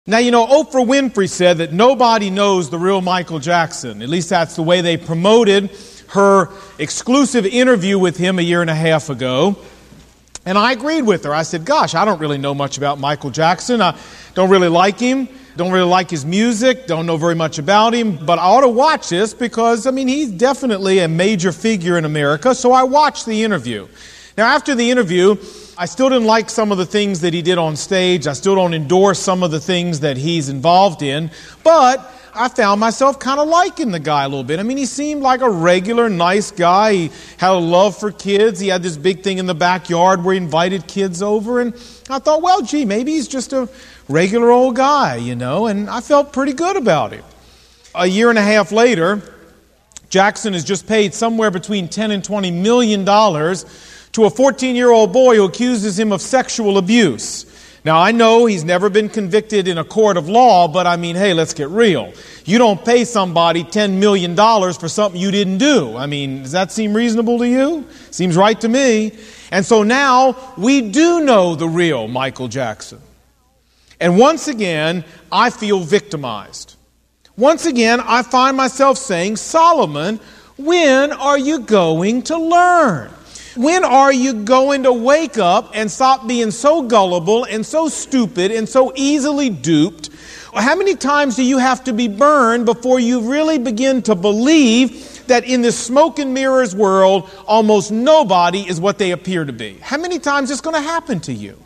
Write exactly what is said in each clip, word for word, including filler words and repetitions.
Now, you know, Oprah Winfrey said that nobody knows the real Michael Jackson. At least that's the way they promoted her exclusive interview with him a year and a half ago. And I agreed with her. I said, gosh, I don't really know much about Michael Jackson. I don't really like him. Don't really like his music. Don't know very much about him. But I ought to watch this because, I mean, he's definitely a major figure in America. So I watched the interview. Now, after the interview, I still didn't like some of the things that he did on stage. I still don't endorse some of the things that he's involved in. But I found myself kind of liking the guy a little bit. I mean, he seemed like a regular, nice guy. He had a love for kids. He had this big thing in the backyard where he invited kids over. And I thought, well, gee, maybe he's just a regular old guy, you know. And I felt pretty good about him. A year and a half later, Jackson has just paid somewhere between ten and twenty million dollars to a fourteen-year-old boy who accuses him of sexual abuse. Now, I know he's never been convicted in a court of law, but I mean, hey, let's get real. You don't pay somebody ten million dollars for something you didn't do. I mean, does that seem reasonable to you? Seems right to me. And so now we do know the real Michael Jackson. And once again, I feel victimized. Once again, I find myself saying, Solomon, when are you going to learn? When are you going to wake up and stop being so gullible and so stupid and so easily duped? How many times do you have to be burned before you really begin to believe that in this smoke and mirrors world, almost nobody is what they appear to be? How many times is going to happen to you?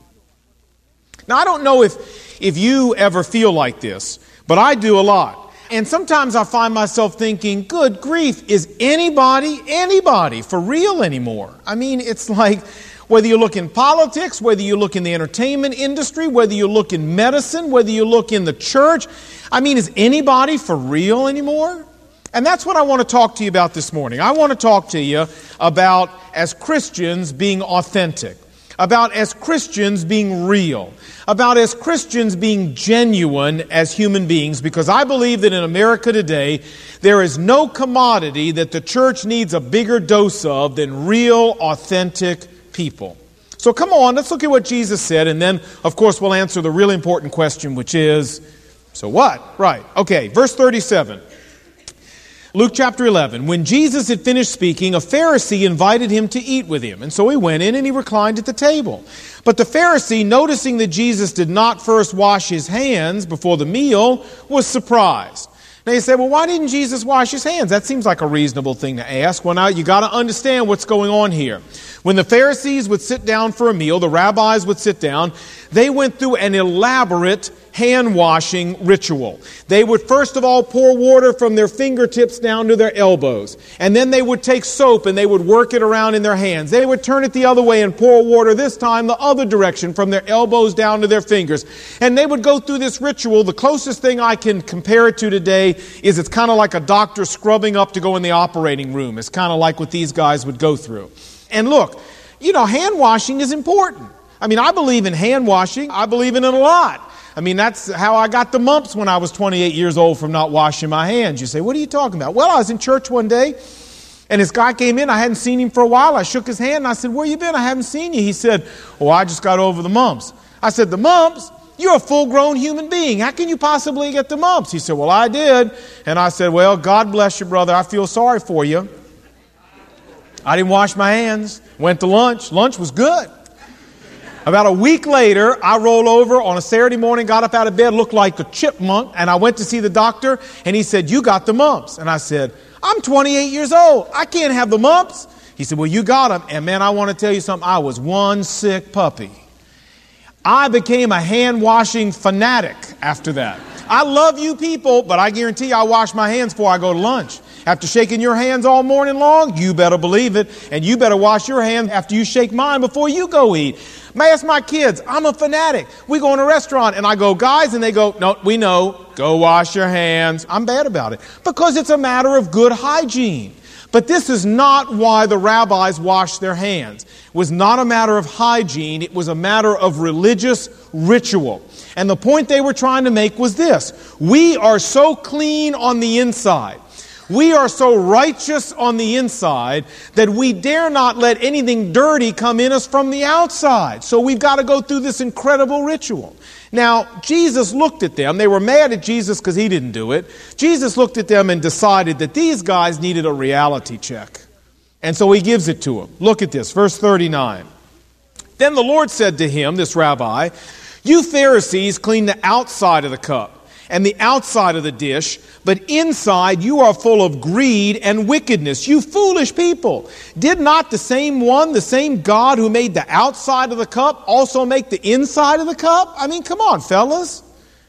Now, I don't know if, if you ever feel like this, but I do a lot. And sometimes I find myself thinking, good grief, is anybody, anybody for real anymore? I mean, it's like whether you look in politics, whether you look in the entertainment industry, whether you look in medicine, whether you look in the church. I mean, is anybody for real anymore? And that's what I want to talk to you about this morning. I want to talk to you about, as Christians, being authentic. About as Christians being real, about as Christians being genuine as human beings, because I believe that in America today, there is no commodity that the church needs a bigger dose of than real, authentic people. So come on, let's look at what Jesus said, and then, of course, we'll answer the really important question, which is, so what? Right, okay, verse thirty-seven. Luke chapter eleven, when Jesus had finished speaking, a Pharisee invited him to eat with him. And so he went in and he reclined at the table. But the Pharisee, noticing that Jesus did not first wash his hands before the meal, was surprised. Now you say, well, why didn't Jesus wash his hands? That seems like a reasonable thing to ask. Well, now you got to understand what's going on here. When the Pharisees would sit down for a meal, the rabbis would sit down, they went through an elaborate hand-washing ritual. They would first of all pour water from their fingertips down to their elbows. And then they would take soap and they would work it around in their hands. They would turn it the other way and pour water this time the other direction from their elbows down to their fingers. And they would go through this ritual. The closest thing I can compare it to today is it's kind of like a doctor scrubbing up to go in the operating room. It's kind of like what these guys would go through. And look, you know, hand washing is important. I mean, I believe in hand washing. I believe in it a lot. I mean, that's how I got the mumps when I was twenty-eight years old from not washing my hands. You say, what are you talking about? Well, I was in church one day, and this guy came in. I hadn't seen him for a while. I shook his hand, and I said, where you been? I haven't seen you. He said, oh, I just got over the mumps. I said, the mumps? You're a full-grown human being. How can you possibly get the mumps? He said, well, I did. And I said, well, God bless you, brother. I feel sorry for you. I didn't wash my hands. Went to lunch. Lunch was good. About a week later, I rolled over on a Saturday morning, got up out of bed, looked like a chipmunk, and I went to see the doctor, and he said, you got the mumps. And I said, I'm twenty-eight years old. I can't have the mumps. He said, well, you got them. And man, I want to tell you something. I was one sick puppy. I became a hand-washing fanatic after that. I love you people, but I guarantee you I wash my hands before I go to lunch. After shaking your hands all morning long, you better believe it. And you better wash your hands after you shake mine before you go eat. I ask my kids, I'm a fanatic. We go in a restaurant and I go, guys, and they go, no, we know, go wash your hands. I'm bad about it because it's a matter of good hygiene. But this is not why the rabbis washed their hands. It was not a matter of hygiene. It was a matter of religious ritual. And the point they were trying to make was this. We are so clean on the inside. We are so righteous on the inside that we dare not let anything dirty come in us from the outside. So we've got to go through this incredible ritual. Now, Jesus looked at them. They were mad at Jesus because he didn't do it. Jesus looked at them and decided that these guys needed a reality check. And so he gives it to them. Look at this, verse thirty-nine. Then the Lord said to him, this rabbi, you Pharisees clean the outside of the cup and the outside of the dish, but inside you are full of greed and wickedness. You foolish people. Did not the same one, the same God who made the outside of the cup also make the inside of the cup? I mean, come on, fellas.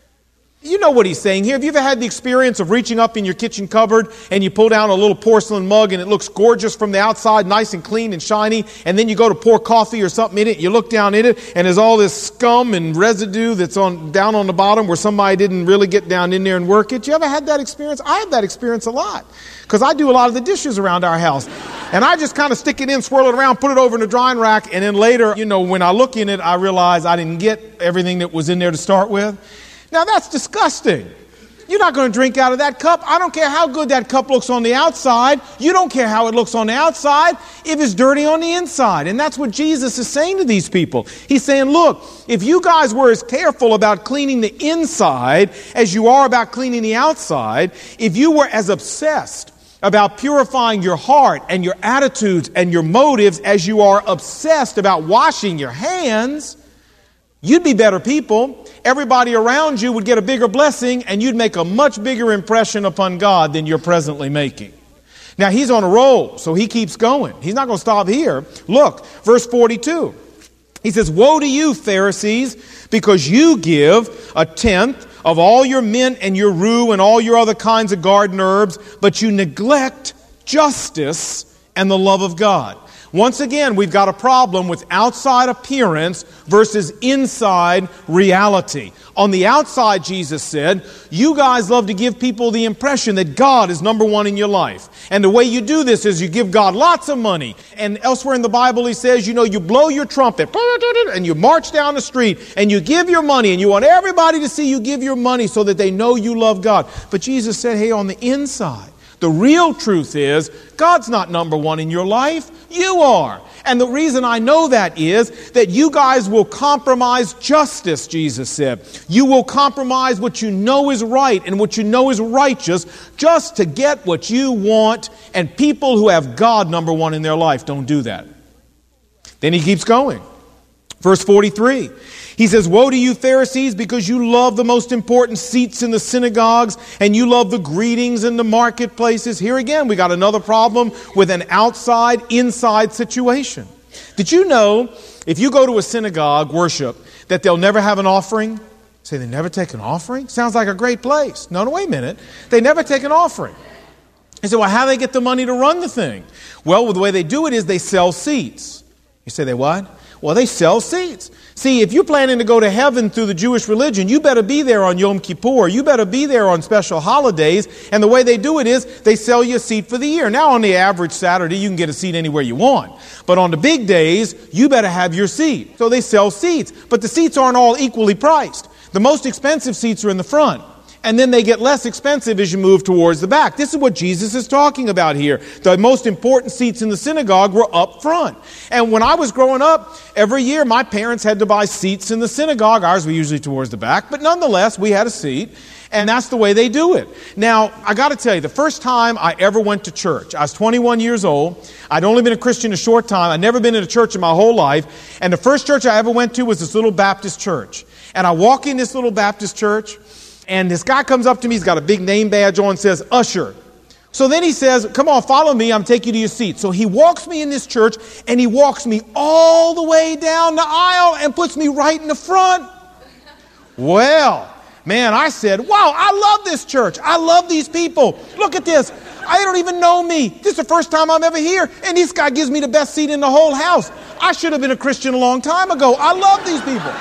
You know what he's saying here. Have you ever had the experience of reaching up in your kitchen cupboard and you pull down a little porcelain mug and it looks gorgeous from the outside, nice and clean and shiny, and then you go to pour coffee or something in it, you look down in it, and there's all this scum and residue that's on down on the bottom where somebody didn't really get down in there and work it? You ever had that experience? I have that experience a lot because I do a lot of the dishes around our house. And I just kind of stick it in, swirl it around, put it over in the drying rack, and then later, you know, when I look in it, I realize I didn't get everything that was in there to start with. Now, that's disgusting. You're not going to drink out of that cup. I don't care how good that cup looks on the outside. You don't care how it looks on the outside if it's dirty on the inside. And that's what Jesus is saying to these people. He's saying, look, if you guys were as careful about cleaning the inside as you are about cleaning the outside, if you were as obsessed about purifying your heart and your attitudes and your motives as you are obsessed about washing your hands, you'd be better people. Everybody around you would get a bigger blessing, and you'd make a much bigger impression upon God than you're presently making. Now, he's on a roll, so he keeps going. He's not going to stop here. Look, verse forty-two. He says, woe to you, Pharisees, because you give a tenth of all your mint and your rue and all your other kinds of garden herbs, but you neglect justice and the love of God. Once again, we've got a problem with outside appearance versus inside reality. On the outside, Jesus said, you guys love to give people the impression that God is number one in your life. And the way you do this is you give God lots of money. And elsewhere in the Bible, he says, you know, you blow your trumpet and you march down the street and you give your money and you want everybody to see you give your money so that they know you love God. But Jesus said, hey, on the inside, the real truth is, God's not number one in your life. You are. And the reason I know that is that you guys will compromise justice, Jesus said. You will compromise what you know is right and what you know is righteous just to get what you want. And people who have God number one in their life don't do that. Then he keeps going. Verse forty-three. He says, woe to you, Pharisees, because you love the most important seats in the synagogues and you love the greetings in the marketplaces. Here again, we got another problem with an outside-inside situation. Did you know if you go to a synagogue worship that they'll never have an offering? Say, they never take an offering? Sounds like a great place. No, no, wait a minute. They never take an offering. You say, well, how do they get the money to run the thing? Well, the way they do it is they sell seats. You say, they what? Well, they sell seats. See, if you're planning to go to heaven through the Jewish religion, you better be there on Yom Kippur. You better be there on special holidays. And the way they do it is they sell you a seat for the year. Now, on the average Saturday, you can get a seat anywhere you want. But on the big days, you better have your seat. So they sell seats. But the seats aren't all equally priced. The most expensive seats are in the front. And then they get less expensive as you move towards the back. This is what Jesus is talking about here. The most important seats in the synagogue were up front. And when I was growing up, every year my parents had to buy seats in the synagogue. Ours were usually towards the back. But nonetheless, we had a seat. And that's the way they do it. Now, I got to tell you, the first time I ever went to church, I was twenty-one years old. I'd only been a Christian a short time. I'd never been in a church in my whole life. And the first church I ever went to was this little Baptist church. And I walk in this little Baptist church. And this guy comes up to me, he's got a big name badge on, says, usher. So then he says, come on, follow me, I'm taking you to your seat. So he walks me in this church, and he walks me all the way down the aisle and puts me right in the front. Well, man, I said, wow, I love this church. I love these people. Look at this. I don't even know me. This is the first time I'm ever here, and this guy gives me the best seat in the whole house. I should have been a Christian a long time ago. I love these people.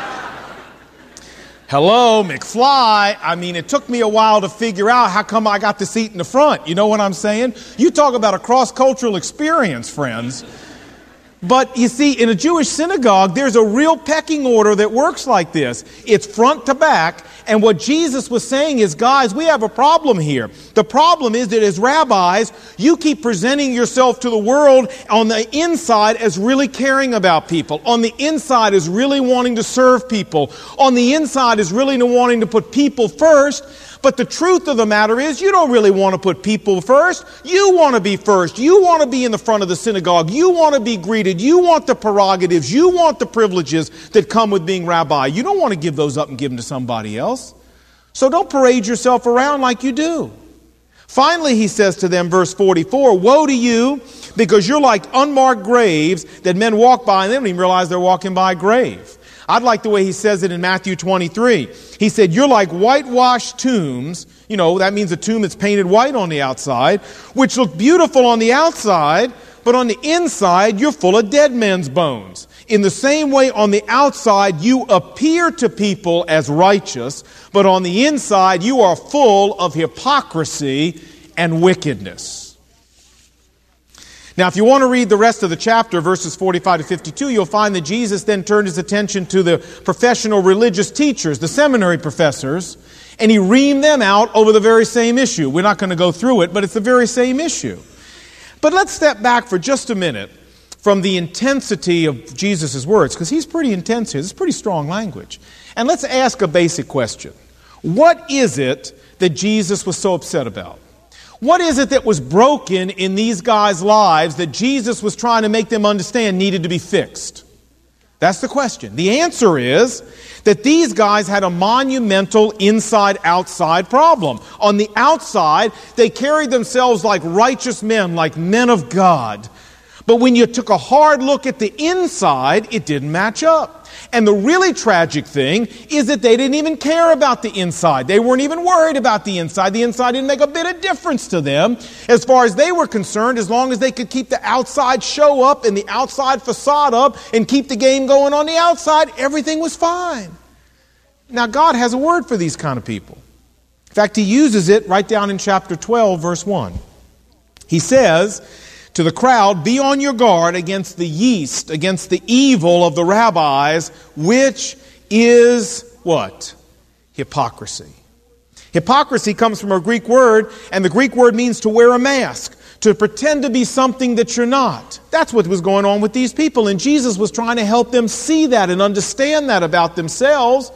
Hello, McFly. I mean, it took me a while to figure out how come I got the seat in the front. You know what I'm saying? You talk about a cross-cultural experience, friends. But you see, in a Jewish synagogue, there's a real pecking order that works like this. It's front to back. And what Jesus was saying is, guys, we have a problem here. The problem is that as rabbis, you keep presenting yourself to the world on the inside as really caring about people. On the inside as really wanting to serve people. On the inside is really wanting to put people first. But the truth of the matter is, you don't really want to put people first. You want to be first. You want to be in the front of the synagogue. You want to be greeted. You want the prerogatives. You want the privileges that come with being rabbi. You don't want to give those up and give them to somebody else. So don't parade yourself around like you do. Finally, he says to them, verse forty-four, woe to you, because you're like unmarked graves that men walk by and they don't even realize they're walking by a grave. I'd like the way he says it in Matthew twenty-three. He said, you're like whitewashed tombs. You know, that means a tomb that's painted white on the outside, which look beautiful on the outside, but on the inside, you're full of dead men's bones. In the same way, on the outside, you appear to people as righteous, but on the inside, you are full of hypocrisy and wickedness. Now, if you want to read the rest of the chapter, verses forty-five to fifty-two, you'll find that Jesus then turned his attention to the professional religious teachers, the seminary professors, and he reamed them out over the very same issue. We're not going to go through it, but it's the very same issue. But let's step back for just a minute from the intensity of Jesus' words, because he's pretty intense here. This is pretty strong language. And let's ask a basic question. What is it that Jesus was so upset about? What is it that was broken in these guys' lives that Jesus was trying to make them understand needed to be fixed? That's the question. The answer is that these guys had a monumental inside-outside problem. On the outside, they carried themselves like righteous men, like men of God. But when you took a hard look at the inside, it didn't match up. And the really tragic thing is that they didn't even care about the inside. They weren't even worried about the inside. The inside didn't make a bit of difference to them as far as they were concerned, as long as they could keep the outside show up and the outside facade up and keep the game going on the outside, everything was fine. Now, God has a word for these kind of people. In fact, he uses it right down in chapter twelve, verse one. He says to the crowd, be on your guard against the yeast, against the evil of the rabbis, which is what? Hypocrisy. Hypocrisy comes from a Greek word, and the Greek word means to wear a mask, to pretend to be something that you're not. That's what was going on with these people, and Jesus was trying to help them see that and understand that about themselves.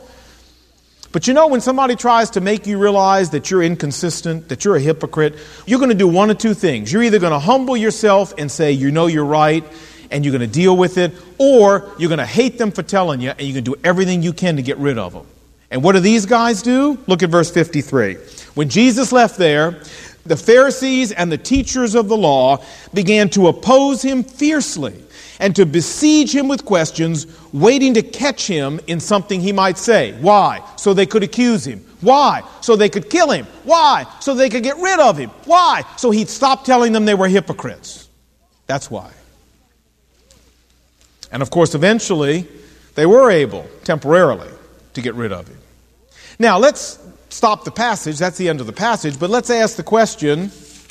But you know, when somebody tries to make you realize that you're inconsistent, that you're a hypocrite, you're going to do one of two things. You're either going to humble yourself and say, you know you're right, and you're going to deal with it, or you're going to hate them for telling you, and you're going to do everything you can to get rid of them. And what do these guys do? Look at verse fifty-three. When Jesus left there, the Pharisees and the teachers of the law began to oppose him fiercely and to besiege him with questions, waiting to catch him in something he might say. Why? So they could accuse him. Why? So they could kill him. Why? So they could get rid of him. Why? So he'd stop telling them they were hypocrites. That's why. And of course, eventually, they were able, temporarily, to get rid of him. Now, let's stop the passage. That's the end of the passage. But let's ask the question,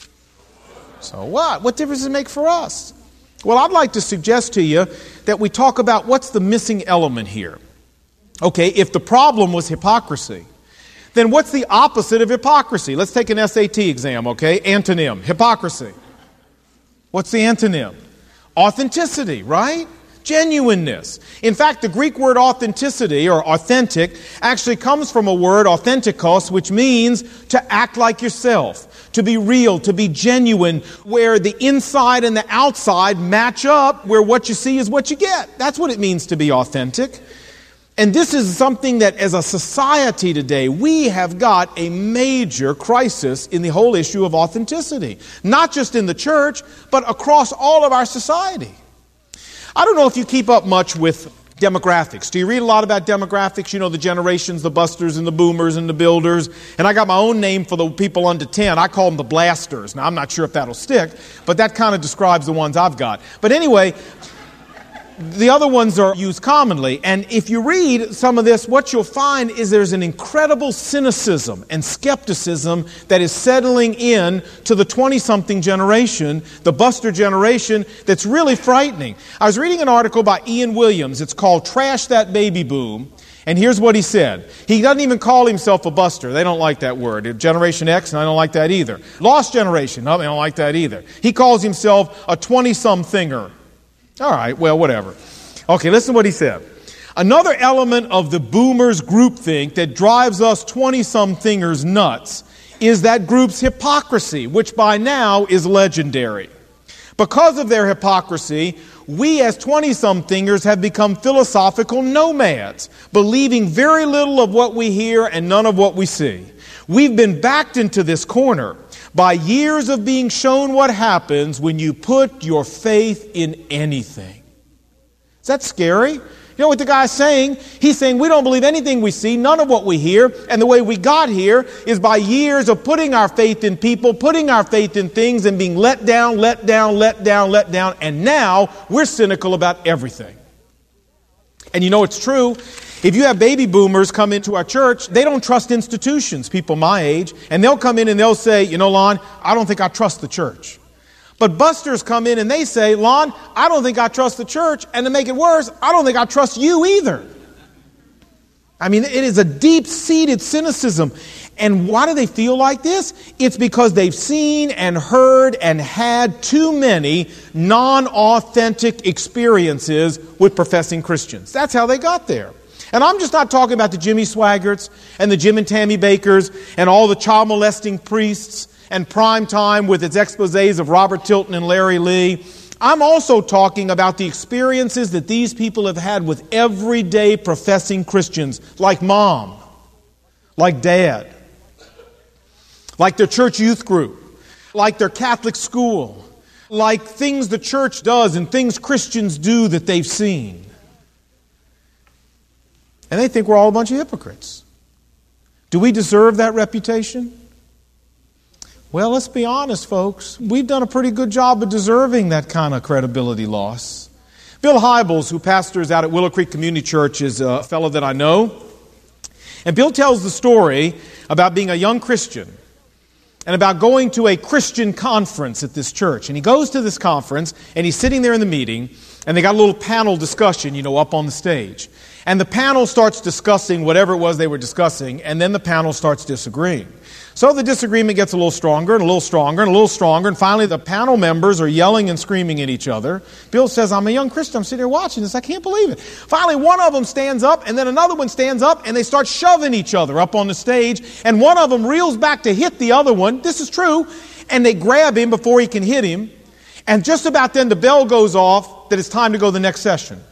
so what? What difference does it make for us? Well, I'd like to suggest to you that we talk about what's the missing element here. Okay, if the problem was hypocrisy, then what's the opposite of hypocrisy? Let's take an S A T exam, okay? Antonym, hypocrisy. What's the antonym? Authenticity, right? Genuineness. In fact, the Greek word authenticity or authentic actually comes from a word authentikos, which means to act like yourself, to be real, to be genuine, where the inside and the outside match up, where what you see is what you get. That's what it means to be authentic. And this is something that as a society today, we have got a major crisis in the whole issue of authenticity. Not just in the church, but across all of our society. I don't know if you keep up much with demographics. Do you read a lot about demographics? You know, the generations, the busters and the boomers and the builders. And I got my own name for the people under ten. I call them the blasters. Now, I'm not sure if that'll stick, but that kind of describes the ones I've got. But anyway, The other ones are used commonly. And if you read some of this, what you'll find is there's an incredible cynicism and skepticism that is settling in to the twenty-something generation, the buster generation, that's really frightening. I was reading an article by Ian Williams. It's called Trash That Baby Boom. And here's what he said. He doesn't even call himself a buster. They don't like that word. Generation X, and I don't like that either. Lost generation, no, they don't like that either. He calls himself a twenty-some-thinger. All right, well, whatever. Okay, listen to what he said. Another element of the boomers groupthink that drives us twenty-some-thingers nuts is that group's hypocrisy, which by now is legendary. Because of their hypocrisy, we as twenty-some-thingers have become philosophical nomads, believing very little of what we hear and none of what we see. We've been backed into this corner by years of being shown what happens when you put your faith in anything. Is that scary? You know what the guy's saying? He's saying we don't believe anything we see, none of what we hear, and the way we got here is by years of putting our faith in people, putting our faith in things, and being let down, let down, let down, let down, and now we're cynical about everything. And you know it's true. If you have baby boomers come into our church, they don't trust institutions, people my age, and they'll come in and they'll say, you know, Lon, I don't think I trust the church. But busters come in and they say, Lon, I don't think I trust the church, and to make it worse, I don't think I trust you either. I mean, it is a deep-seated cynicism. And why do they feel like this? It's because they've seen and heard and had too many non-authentic experiences with professing Christians. That's how they got there. And I'm just not talking about the Jimmy Swaggarts and the Jim and Tammy Bakers and all the child molesting priests and Prime Time with its exposés of Robert Tilton and Larry Lee. I'm also talking about the experiences that these people have had with everyday professing Christians, like mom, like dad, like their church youth group, like their Catholic school, like things the church does and things Christians do that they've seen. And they think we're all a bunch of hypocrites. Do we deserve that reputation? Well, let's be honest, folks. We've done a pretty good job of deserving that kind of credibility loss. Bill Hybels, who pastors out at Willow Creek Community Church, is a fellow that I know. And Bill tells the story about being a young Christian and about going to a Christian conference at this church. And he goes to this conference, and he's sitting there in the meeting, and they got a little panel discussion, you know, up on the stage. And the panel starts discussing whatever it was they were discussing, and then the panel starts disagreeing. So the disagreement gets a little stronger and a little stronger and a little stronger, and finally the panel members are yelling and screaming at each other. Bill says, I'm a young Christian, I'm sitting here watching this, I can't believe it. Finally one of them stands up, and then another one stands up, and they start shoving each other up on the stage, and one of them reels back to hit the other one. This is true. And they grab him before he can hit him, and just about then the bell goes off that it's time to go to the next session.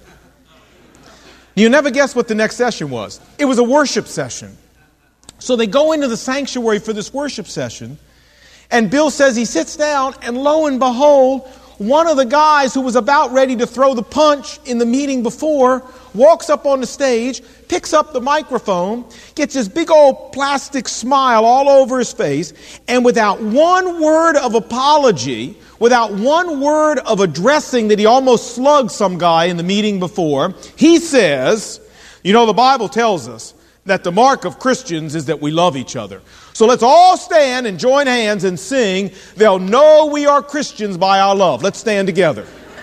You never guess what the next session was. It was a worship session. So they go into the sanctuary for this worship session, and Bill says he sits down, and lo and behold, one of the guys who was about ready to throw the punch in the meeting before walks up on the stage, picks up the microphone, gets this big old plastic smile all over his face, and without one word of apology, without one word of addressing that he almost slugged some guy in the meeting before, he says, you know, the Bible tells us that the mark of Christians is that we love each other. So let's all stand and join hands and sing, they'll know we are Christians by our love. Let's stand together.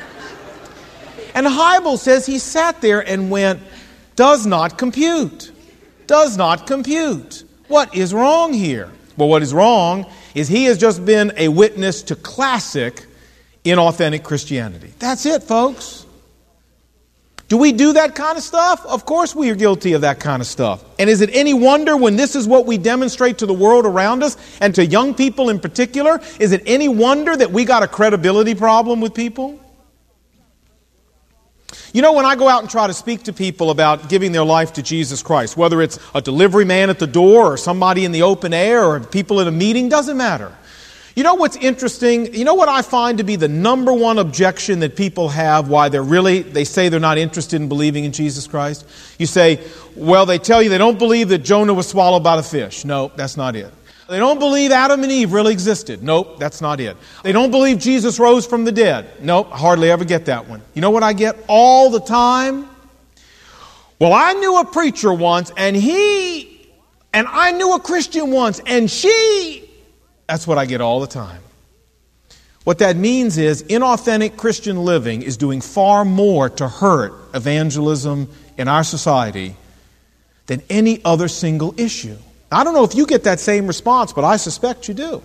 And Hybels says he sat there and went, does not compute. Does not compute. What is wrong here? Well, what is wrong is he has just been a witness to classic inauthentic Christianity. That's it, folks. Do we do that kind of stuff? Of course we are guilty of that kind of stuff. And is it any wonder when this is what we demonstrate to the world around us, and to young people in particular, is it any wonder that we got a credibility problem with people? You know, when I go out and try to speak to people about giving their life to Jesus Christ, whether it's a delivery man at the door or somebody in the open air or people at a meeting, doesn't matter. You know what's interesting? You know what I find to be the number one objection that people have why they're really, they say they're not interested in believing in Jesus Christ? You say, well, they tell you they don't believe that Jonah was swallowed by the fish. No, that's not it. They don't believe Adam and Eve really existed. Nope, that's not it. They don't believe Jesus rose from the dead. Nope, I hardly ever get that one. You know what I get all the time? Well, I knew a preacher once, and he, and I knew a Christian once, and she. That's what I get all the time. What that means is inauthentic Christian living is doing far more to hurt evangelism in our society than any other single issue. I don't know if you get that same response, but I suspect you do.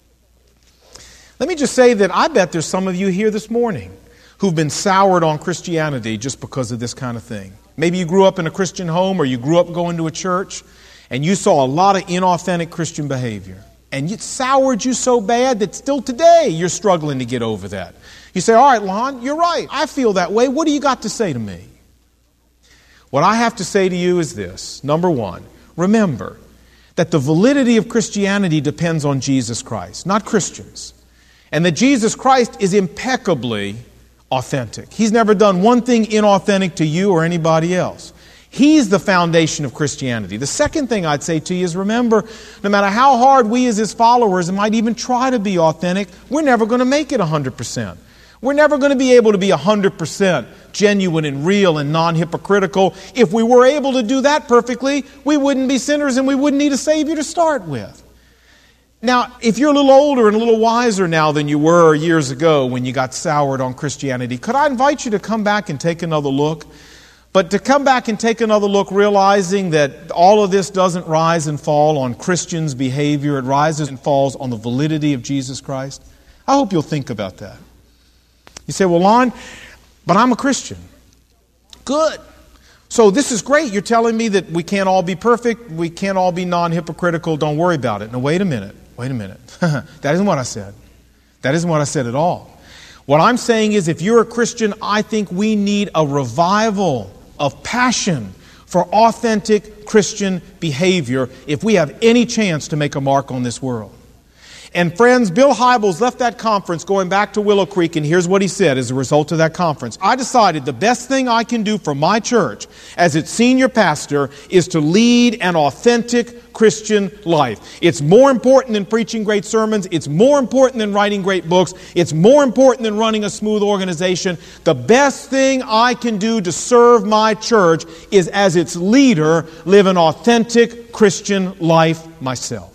Let me just say that I bet there's some of you here this morning who've been soured on Christianity just because of this kind of thing. Maybe you grew up in a Christian home or you grew up going to a church and you saw a lot of inauthentic Christian behavior. And it soured you so bad that still today you're struggling to get over that. You say, all right, Lon, you're right. I feel that way. What do you got to say to me? What I have to say to you is this. Number one, remember that the validity of Christianity depends on Jesus Christ, not Christians. And that Jesus Christ is impeccably authentic. He's never done one thing inauthentic to you or anybody else. He's the foundation of Christianity. The second thing I'd say to you is remember, no matter how hard we as His followers might even try to be authentic, we're never going to make it one hundred percent. We're never going to be able to be one hundred percent genuine and real and non-hypocritical. If we were able to do that perfectly, we wouldn't be sinners and we wouldn't need a Savior to start with. Now, if you're a little older and a little wiser now than you were years ago when you got soured on Christianity, could I invite you to come back and take another look? But to come back and take another look, realizing that all of this doesn't rise and fall on Christians' behavior. It rises and falls on the validity of Jesus Christ. I hope you'll think about that. You say, well, Lon, but I'm a Christian. Good. So this is great. You're telling me that we can't all be perfect. We can't all be non-hypocritical. Don't worry about it. Now, wait a minute. Wait a minute. That isn't what I said. That isn't what I said at all. What I'm saying is if you're a Christian, I think we need a revival of passion for authentic Christian behavior if we have any chance to make a mark on this world. And friends, Bill Hybels left that conference going back to Willow Creek, and here's what he said as a result of that conference. I decided the best thing I can do for my church as its senior pastor is to lead an authentic Christian life. It's more important than preaching great sermons. It's more important than writing great books. It's more important than running a smooth organization. The best thing I can do to serve my church is as its leader, live an authentic Christian life myself.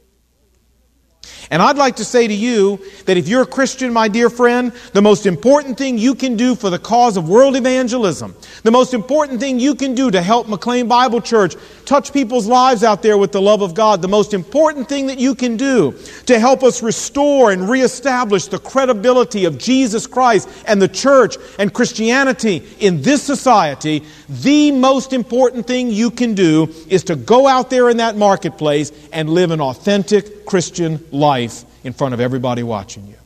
And I'd like to say to you that if you're a Christian, my dear friend, the most important thing you can do for the cause of world evangelism, the most important thing you can do to help McLean Bible Church touch people's lives out there with the love of God, the most important thing that you can do to help us restore and reestablish the credibility of Jesus Christ and the church and Christianity in this society, the most important thing you can do is to go out there in that marketplace and live an authentic Christian life in front of everybody watching you.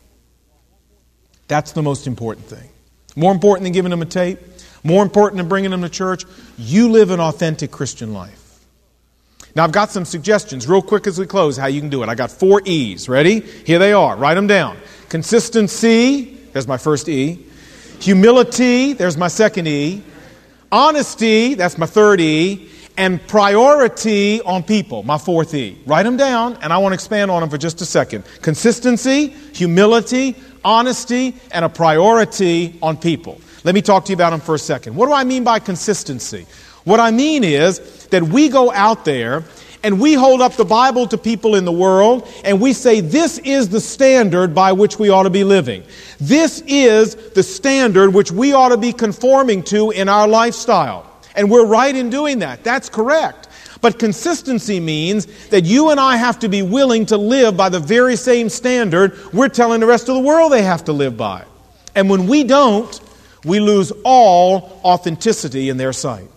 That's the most important thing. More important than giving them a tape, more important than bringing them to church, you live an authentic Christian life. Now, I've got some suggestions real quick as we close how you can do it. I got four E's. Ready? Here they are. Write them down. Consistency, there's my first E. Humility, there's my second E. Honesty, that's my third E. And priority on people, my fourth E. Write them down, and I want to expand on them for just a second. Consistency, humility, honesty, and a priority on people. Let me talk to you about them for a second. What do I mean by consistency? What I mean is that we go out there and we hold up the Bible to people in the world and we say this is the standard by which we ought to be living. This is the standard which we ought to be conforming to in our lifestyle. And we're right in doing that. That's correct. But consistency means that you and I have to be willing to live by the very same standard we're telling the rest of the world they have to live by. And when we don't, we lose all authenticity in their sight.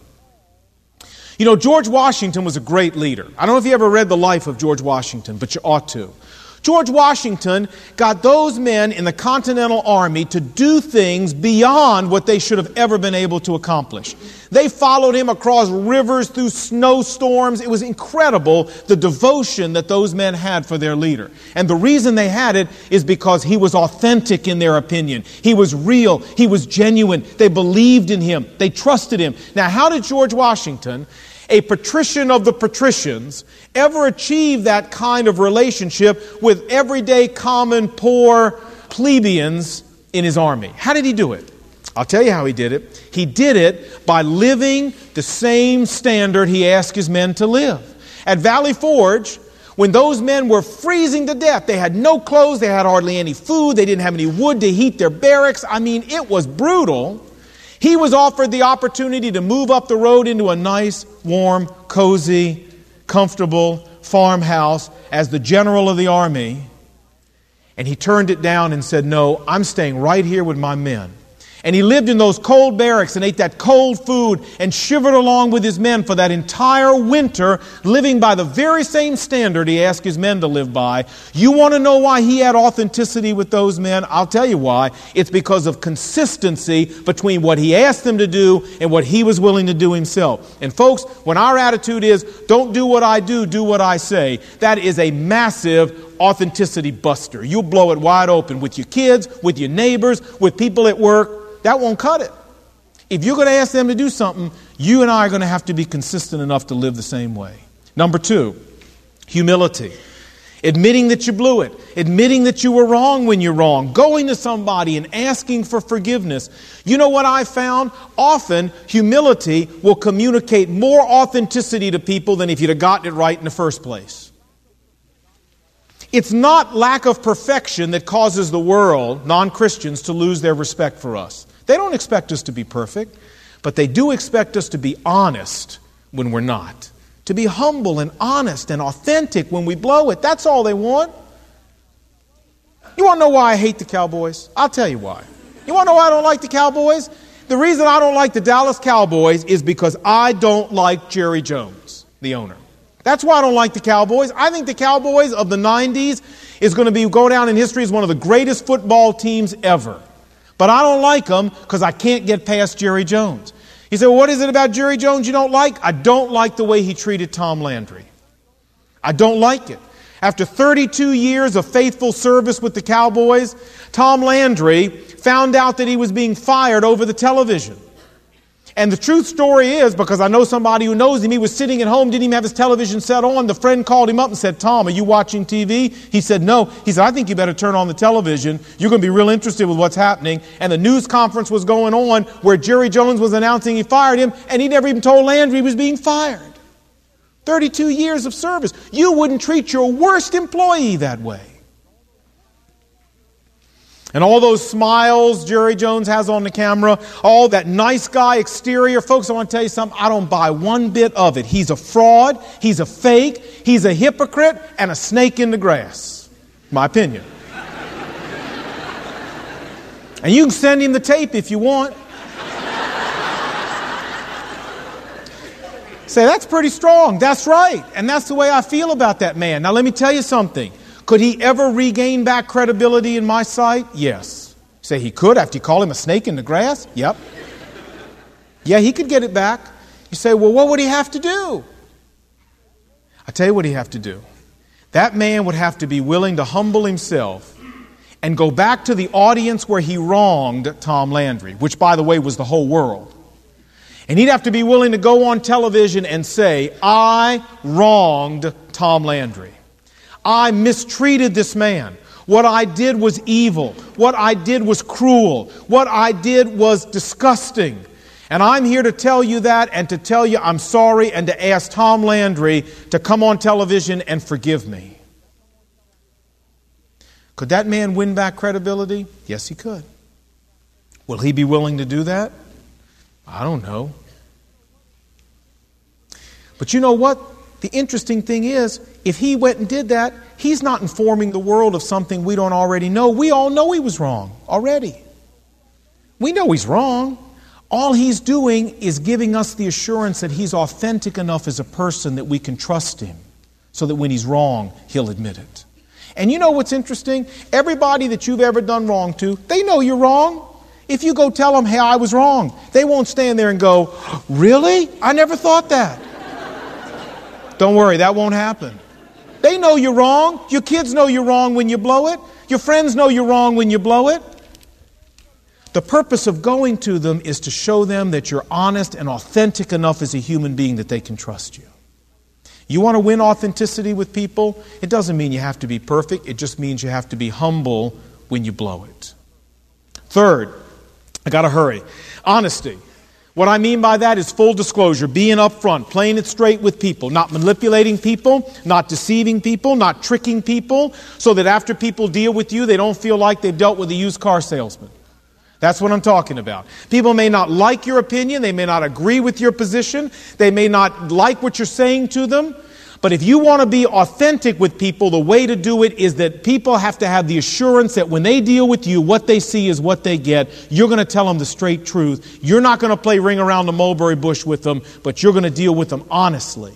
You know, George Washington was a great leader. I don't know if you ever read the life of George Washington, but you ought to. George Washington got those men in the Continental Army to do things beyond what they should have ever been able to accomplish. They followed him across rivers, through snowstorms. It was incredible, the devotion that those men had for their leader. And the reason they had it is because he was authentic in their opinion. He was real. He was genuine. They believed in him. They trusted him. Now, how did George Washington a patrician of the patricians, ever achieve that kind of relationship with everyday, common, poor plebeians in his army. How did he do it? I'll tell you how he did it. He did it by living the same standard he asked his men to live. At Valley Forge, when those men were freezing to death, they had no clothes, they had hardly any food, they didn't have any wood to heat their barracks. I mean, it was brutal. He was offered the opportunity to move up the road into a nice, warm, cozy, comfortable farmhouse as the general of the army. And he turned it down and said, no, I'm staying right here with my men. And he lived in those cold barracks and ate that cold food and shivered along with his men for that entire winter, living by the very same standard he asked his men to live by. You want to know why he had authenticity with those men? I'll tell you why. It's because of consistency between what he asked them to do and what he was willing to do himself. And folks, when our attitude is, don't do what I do, do what I say, that is a massive authenticity buster. You'll blow it wide open with your kids, with your neighbors, with people at work. That won't cut it. If you're going to ask them to do something, you and I are going to have to be consistent enough to live the same way. Number two, humility. Admitting that you blew it. Admitting that you were wrong when you're wrong. Going to somebody and asking for forgiveness. You know what I found? Often, humility will communicate more authenticity to people than if you'd have gotten it right in the first place. It's not lack of perfection that causes the world, non-Christians, to lose their respect for us. They don't expect us to be perfect, but they do expect us to be honest when we're not. To be humble and honest and authentic when we blow it. That's all they want. You want to know why I hate the Cowboys? I'll tell you why. You want to know why I don't like the Cowboys? The reason I don't like the Dallas Cowboys is because I don't like Jerry Jones, the owner. That's why I don't like the Cowboys. I think the Cowboys of the nineties is going to be go down in history as one of the greatest football teams ever. But I don't like them because I can't get past Jerry Jones. You say, well, what is it about Jerry Jones you don't like? I don't like the way he treated Tom Landry. I don't like it. After thirty-two years of faithful service with the Cowboys, Tom Landry found out that he was being fired over the television. And the truth story is, because I know somebody who knows him, he was sitting at home, didn't even have his television set on. The friend called him up and said, Tom, are you watching T V? He said, no. He said, I think you better turn on the television. You're going to be real interested with what's happening. And the news conference was going on where Jerry Jones was announcing he fired him, and he never even told Landry he was being fired. thirty-two years of service. You wouldn't treat your worst employee that way. And all those smiles Jerry Jones has on the camera, all that nice guy exterior, folks, I want to tell you something, I don't buy one bit of it. He's a fraud, he's a fake, he's a hypocrite, and a snake in the grass. My opinion. And you can send him the tape if you want. Say, that's pretty strong. That's right. And that's the way I feel about that man. Now let me tell you something. Could he ever regain back credibility in my sight? Yes. Say he could after you call him a snake in the grass? Yep. Yeah, he could get it back. You say, well, what would he have to do? I tell you what he'd have to do. That man would have to be willing to humble himself and go back to the audience where he wronged Tom Landry, which, by the way, was the whole world. And he'd have to be willing to go on television and say, I wronged Tom Landry. I mistreated this man. What I did was evil. What I did was cruel. What I did was disgusting. And I'm here to tell you that and to tell you I'm sorry and to ask Tom Landry to come on television and forgive me. Could that man win back credibility? Yes, he could. Will he be willing to do that? I don't know. But you know what? The interesting thing is, if he went and did that, he's not informing the world of something we don't already know. We all know he was wrong already. We know he's wrong. All he's doing is giving us the assurance that he's authentic enough as a person that we can trust him, so that when he's wrong, he'll admit it. And you know what's interesting? Everybody that you've ever done wrong to, they know you're wrong. If you go tell them, hey, I was wrong, they won't stand there and go, really? I never thought that. Don't worry, that won't happen. They know you're wrong. Your kids know you're wrong when you blow it. Your friends know you're wrong when you blow it. The purpose of going to them is to show them that you're honest and authentic enough as a human being that they can trust you. You want to win authenticity with people? It doesn't mean you have to be perfect. It just means you have to be humble when you blow it. Third, I got to hurry. Honesty. What I mean by that is full disclosure, being upfront, playing it straight with people, not manipulating people, not deceiving people, not tricking people, so that after people deal with you, they don't feel like they've dealt with a used car salesman. That's what I'm talking about. People may not like your opinion, they may not agree with your position, they may not like what you're saying to them, but if you want to be authentic with people, the way to do it is that people have to have the assurance that when they deal with you, what they see is what they get. You're going to tell them the straight truth. You're not going to play ring around the mulberry bush with them, but you're going to deal with them honestly.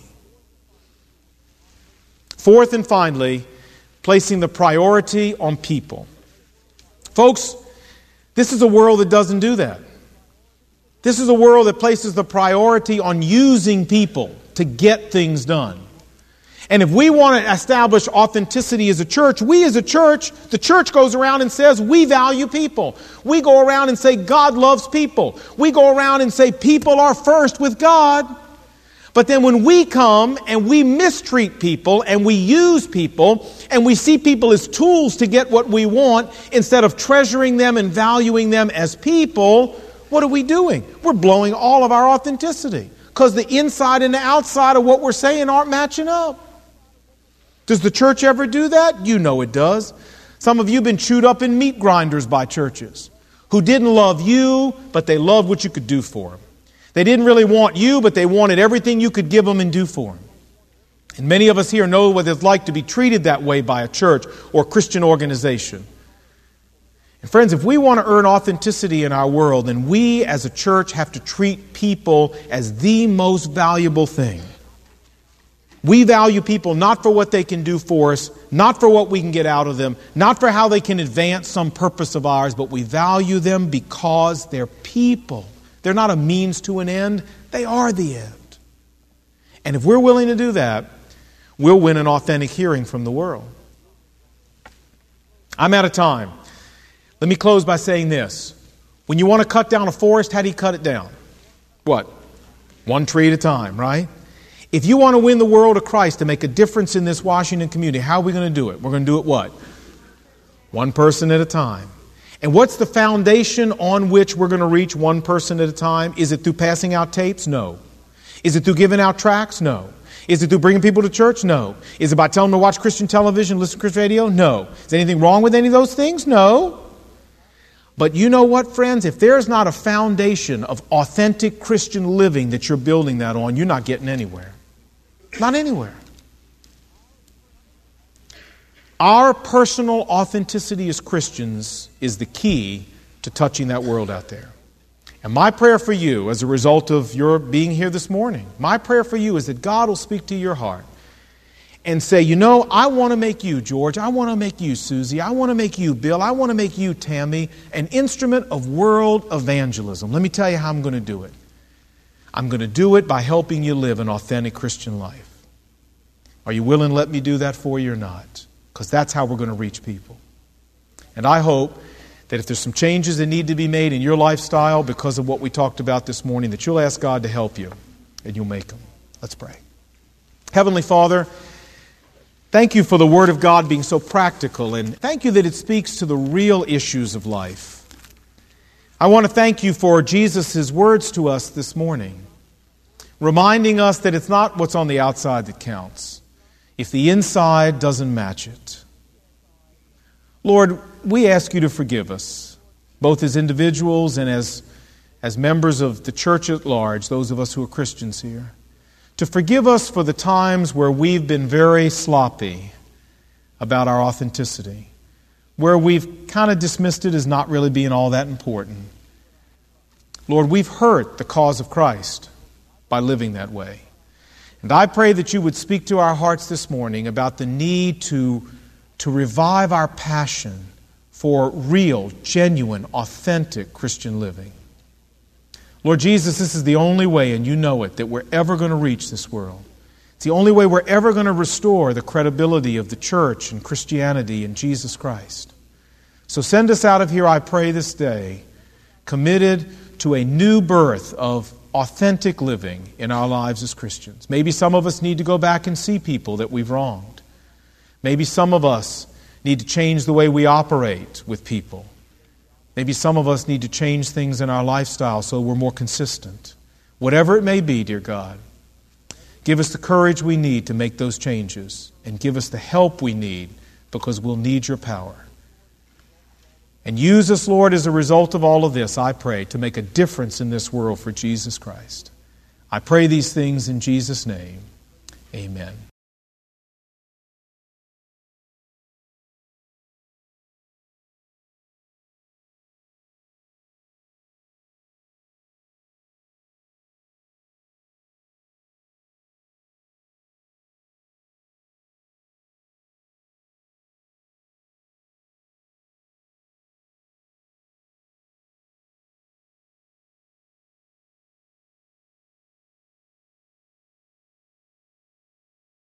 Fourth and finally, placing the priority on people. Folks, this is a world that doesn't do that. This is a world that places the priority on using people to get things done. And if we want to establish authenticity as a church, we as a church, the church goes around and says, we value people. We go around and say, God loves people. We go around and say, people are first with God. But then when we come and we mistreat people and we use people and we see people as tools to get what we want instead of treasuring them and valuing them as people, what are we doing? We're blowing all of our authenticity because the inside and the outside of what we're saying aren't matching up. Does the church ever do that? You know it does. Some of you have been chewed up in meat grinders by churches who didn't love you, but they loved what you could do for them. They didn't really want you, but they wanted everything you could give them and do for them. And many of us here know what it's like to be treated that way by a church or Christian organization. And friends, if we want to earn authenticity in our world, then we as a church have to treat people as the most valuable thing. We value people not for what they can do for us, not for what we can get out of them, not for how they can advance some purpose of ours, but we value them because they're people. They're not a means to an end. They are the end. And if we're willing to do that, we'll win an authentic hearing from the world. I'm out of time. Let me close by saying this. When you want to cut down a forest, how do you cut it down? What? One tree at a time, right? If you want to win the world of Christ to make a difference in this Washington community, how are we going to do it? We're going to do it what? One person at a time. And what's the foundation on which we're going to reach one person at a time? Is it through passing out tapes? No. Is it through giving out tracts? No. Is it through bringing people to church? No. Is it by telling them to watch Christian television, listen to Christian radio? No. Is there anything wrong with any of those things? No. But you know what, friends? If there's not a foundation of authentic Christian living that you're building that on, you're not getting anywhere. Not anywhere. Our personal authenticity as Christians is the key to touching that world out there. And my prayer for you, as a result of your being here this morning, my prayer for you is that God will speak to your heart and say, you know, I want to make you, George, I want to make you, Susie, I want to make you, Bill, I want to make you, Tammy, an instrument of world evangelism. Let me tell you how I'm going to do it. I'm going to do it by helping you live an authentic Christian life. Are you willing to let me do that for you or not? Because that's how we're going to reach people. And I hope that if there's some changes that need to be made in your lifestyle because of what we talked about this morning, that you'll ask God to help you and you'll make them. Let's pray. Heavenly Father, thank you for the Word of God being so practical, and thank you that it speaks to the real issues of life. I want to thank you for Jesus' words to us this morning, reminding us that it's not what's on the outside that counts, if the inside doesn't match it. Lord, we ask you to forgive us, both as individuals and as, as members of the church at large, those of us who are Christians here, to forgive us for the times where we've been very sloppy about our authenticity, where we've kind of dismissed it as not really being all that important. Lord, we've hurt the cause of Christ by living that way. And I pray that you would speak to our hearts this morning about the need to, to revive our passion for real, genuine, authentic Christian living. Lord Jesus, this is the only way, and you know it, that we're ever going to reach this world. It's the only way we're ever going to restore the credibility of the church and Christianity and Jesus Christ. So send us out of here, I pray this day, committed to a new birth of authentic living in our lives as Christians. Maybe some of us need to go back and see people that we've wronged. Maybe some of us need to change the way we operate with people. Maybe some of us need to change things in our lifestyle so we're more consistent. Whatever it may be, dear God, give us the courage we need to make those changes, and give us the help we need, because we'll need your power. And use us, Lord, as a result of all of this, I pray, to make a difference in this world for Jesus Christ. I pray these things in Jesus' name. Amen.